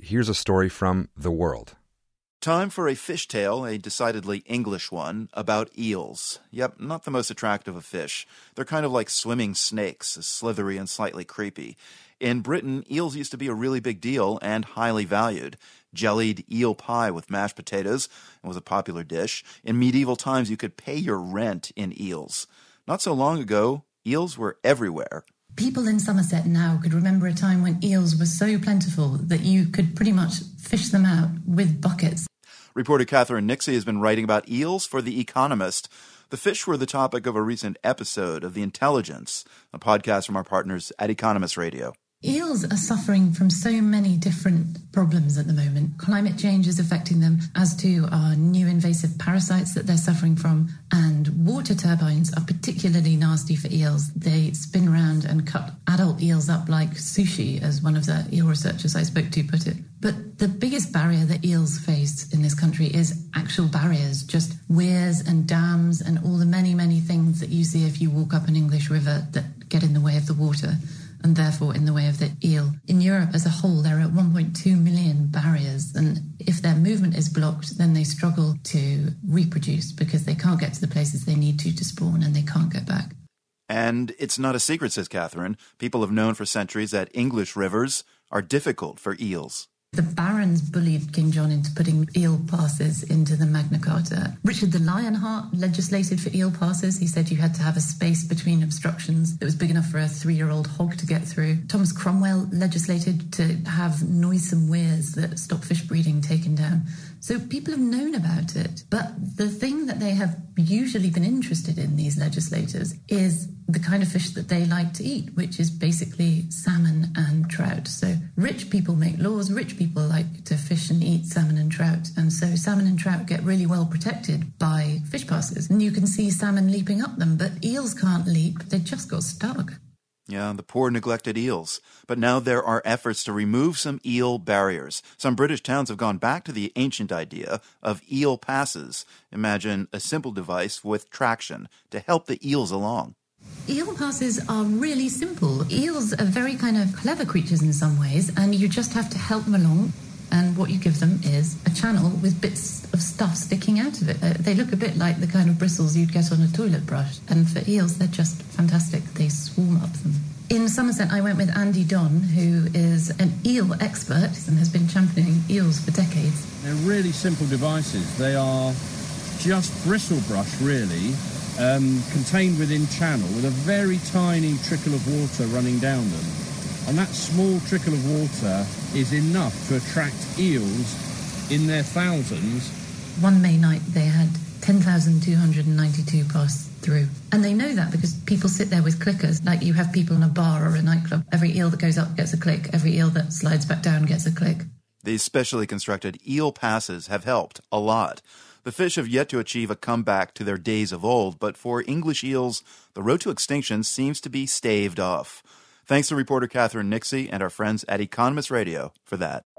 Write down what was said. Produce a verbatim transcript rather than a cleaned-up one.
here's a story from The World. Time for a fish tale, a decidedly English one, about eels. Yep, not the most attractive of fish. They're kind of like swimming snakes, slithery and slightly creepy. In Britain, eels used to be a really big deal and highly valued. Jellied eel pie with mashed potatoes was a popular dish. In medieval times, you could pay your rent in eels. Not so long ago, eels were everywhere. People in Somerset now could remember a time when eels were so plentiful that you could pretty much fish them out with buckets. Reporter Catherine Nixie has been writing about eels for The Economist. The fish were the topic of a recent episode of The Intelligence, a podcast from our partners at Economist Radio. Eels are suffering from so many different problems at the moment. Climate change is affecting them, as do our new invasive parasites that they're suffering from. And water turbines are particularly nasty for eels. They spin around and cut adult eels up like sushi, as one of the eel researchers I spoke to put it. But the biggest barrier that eels face in this country is actual barriers, just weirs and dams and all the many, many things that you see if you walk up an English river that get in the way of the water, and therefore in the way of the eel. In Europe as a whole, there are one point two million barriers, and if their movement is blocked, then they struggle to reproduce because they can't get to the places they need to to spawn, and they can't get back. And it's not a secret, says Catherine. People have known for centuries that English rivers are difficult for eels. The barons bullied King John into putting eel passes into the Magna Carta. Richard the Lionheart legislated for eel passes. He said you had to have a space between obstructions that was big enough for a three-year-old hog to get through. Thomas Cromwell legislated to have noisome weirs that stop fish breeding taken down. So people have known about it. But the thing that they have usually been interested in, these legislators, is the kind of fish that they like to eat, which is basically salmon and trout. So rich people make laws. Rich people like to fish and eat salmon and trout. And so salmon and trout get really well protected by fish passes. And you can see salmon leaping up them, but eels can't leap. They just got stuck. Yeah, the poor neglected eels. But now there are efforts to remove some eel barriers. Some British towns have gone back to the ancient idea of eel passes. Imagine a simple device with traction to help the eels along. Eel passes are really simple. Eels are very kind of clever creatures in some ways, and you just have to help them along. And what you give them is a channel with bits of stuff sticking out of it. Uh, they look a bit like the kind of bristles you'd get on a toilet brush. And for eels, they're just fantastic. They swarm up them. In Somerset, I went with Andy Don, who is an eel expert and has been championing eels for decades. They're really simple devices. They are just bristle brush, really, um, contained within channel with a very tiny trickle of water running down them. And that small trickle of water is enough to attract eels in their thousands. One May night, they had ten thousand two hundred ninety-two pass through. And they know that because people sit there with clickers, like you have people in a bar or a nightclub. Every eel that goes up gets a click. Every eel that slides back down gets a click. These specially constructed eel passes have helped a lot. The fish have yet to achieve a comeback to their days of old, but for English eels, the road to extinction seems to be staved off. Thanks to reporter Catherine Nixie and our friends at Economist Radio for that.